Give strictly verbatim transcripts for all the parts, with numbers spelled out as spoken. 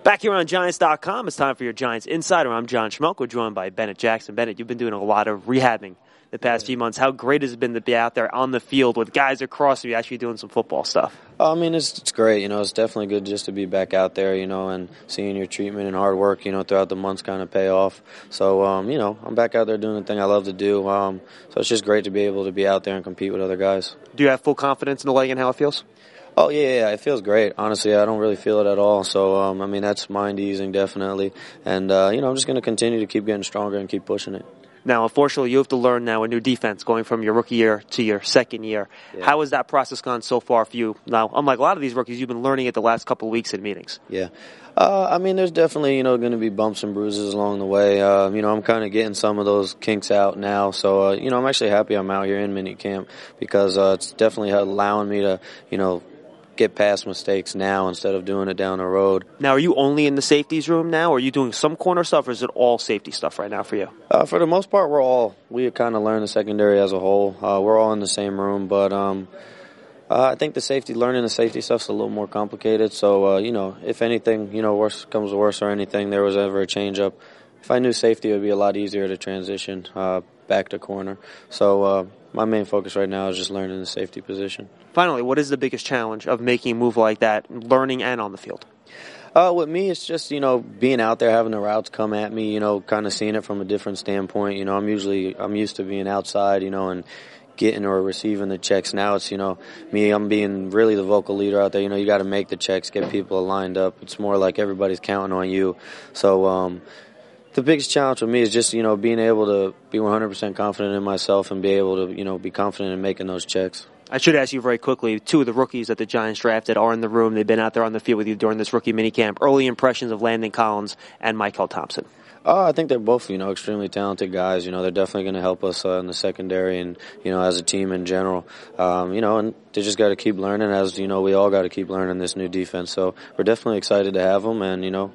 Back here on Giants dot com, it's time for your Giants Insider. I'm John Schmelk. We're joined by Bennett Jackson. Bennett, you've been doing a lot of rehabbing the past few months. How great has it been to be out there on the field with guys across you actually doing some football stuff? I mean, it's it's great. You know, it's definitely good just to be back out there, you know, and seeing your treatment and hard work, you know, throughout the months kind of pay off. So, um, you know, I'm back out there doing the thing I love to do. Um, so it's just great to be able to be out there and compete with other guys. Do you have full confidence in the leg and how it feels? Oh, yeah, yeah, it feels great. Honestly, I don't really feel it at all. So, um, I mean, that's mind easing, definitely. And, uh, you know, I'm just going to continue to keep getting stronger and keep pushing it. Now, unfortunately, you have to learn now a new defense going from your rookie year to your second year. Yeah. How has that process gone so far for you? Now, unlike a lot of these rookies, you've been learning it the last couple of weeks in meetings. Yeah. Uh, I mean, there's definitely, you know, going to be bumps and bruises along the way. Uh, you know, I'm kind of getting some of those kinks out now. So, uh, you know, I'm actually happy I'm out here in minicamp because uh, it's definitely allowing me to, you know, get past mistakes now instead of doing it down the road. Now, are you only in the safeties room now, or are you doing some corner stuff, or is it all safety stuff right now for you? Uh, for the most part, we're all, we kind of learn the secondary as a whole. Uh, we're all in the same room, but um, uh, I think the safety, learning the safety stuff's a little more complicated. So, uh, you know, if anything, you know, worse comes to worse or anything, there was ever a change up, if I knew safety, it would be a lot easier to transition uh, back to corner. So uh, my main focus right now is just learning the safety position. Finally, what is the biggest challenge of making a move like that, learning and on the field? Uh, with me, it's just, you know, being out there, having the routes come at me, you know, kind of seeing it from a different standpoint. You know, I'm usually, I'm used to being outside, you know, and getting or receiving the checks. Now it's, you know, me, I'm being really the vocal leader out there. You know, you got to make the checks, get people lined up. It's more like everybody's counting on you. So, um, the biggest challenge for me is just, you know, being able to be one hundred percent confident in myself and be able to, you know, be confident in making those checks. I should ask you very quickly, two of the rookies that the Giants drafted are in the room. They've been out there on the field with you during this rookie minicamp. Early impressions of Landon Collins and Michael Thompson. Uh, I think they're both, you know, extremely talented guys. You know, they're definitely going to help us uh, in the secondary and, you know, as a team in general. Um, you know, and they just got to keep learning as, you know, we all got to keep learning this new defense. So we're definitely excited to have them, and, you know,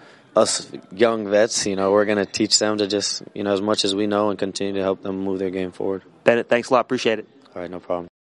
us young vets, you know, we're going to teach them to just, you know, as much as we know and continue to help them move their game forward. Bennett, thanks a lot. Appreciate it. All right, no problem.